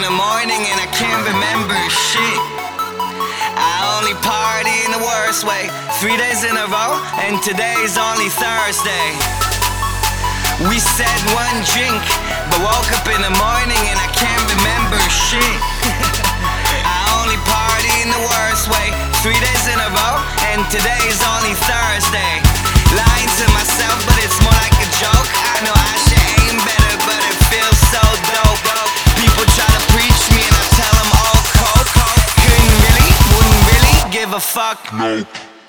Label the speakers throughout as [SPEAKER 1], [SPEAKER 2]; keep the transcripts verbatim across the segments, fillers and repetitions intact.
[SPEAKER 1] the morning and I can't remember shit. I only party in the worst way, three days in a row, and today's only Thursday. We said one drink, but woke up in the morning and I can't remember shit. I only party in the worst way, three days in a row, and today's only Thursday. Lying to myself, but it's more like a joke. I know I should aim better, but it feels so dope. People try to preach me and I tell them all coke. Couldn't really, wouldn't really give a fuck. No.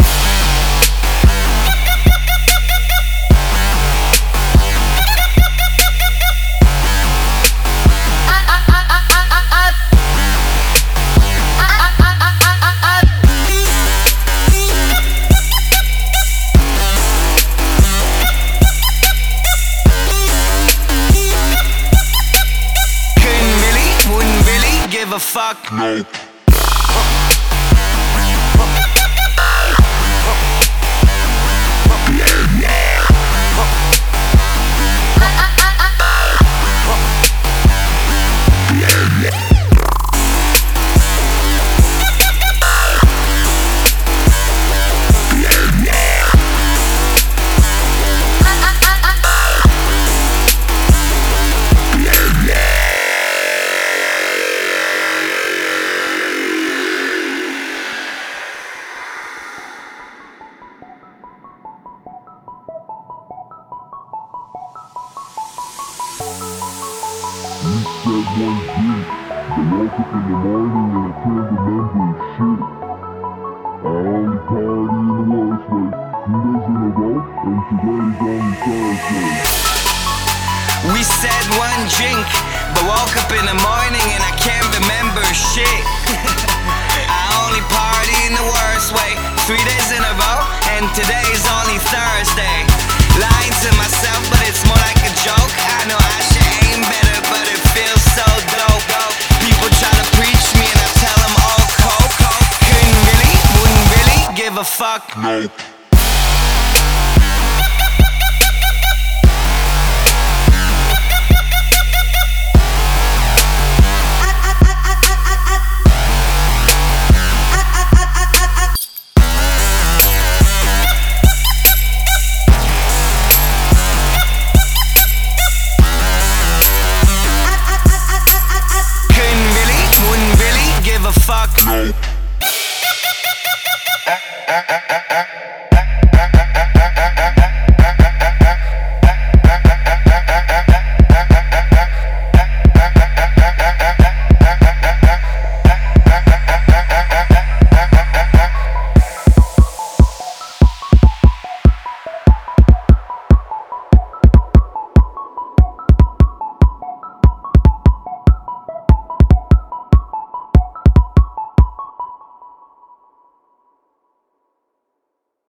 [SPEAKER 1] Give a fuck. No.
[SPEAKER 2] You said one drink, but woke up in the morning and I can't remember shit. I only party in the worst way, three days in a row, and today's only Thursday.
[SPEAKER 1] We said one drink, but woke up in the morning and I can't remember shit. I only party in the worst way, three days in a row, and today's only Thursday. Lying to myself, but it's more like a joke. I know I should aim better, but it feels so dope. People try to preach me and I tell them all coke. Couldn't really, wouldn't really give a fuck.
[SPEAKER 2] No.
[SPEAKER 1] Fuck.
[SPEAKER 2] No.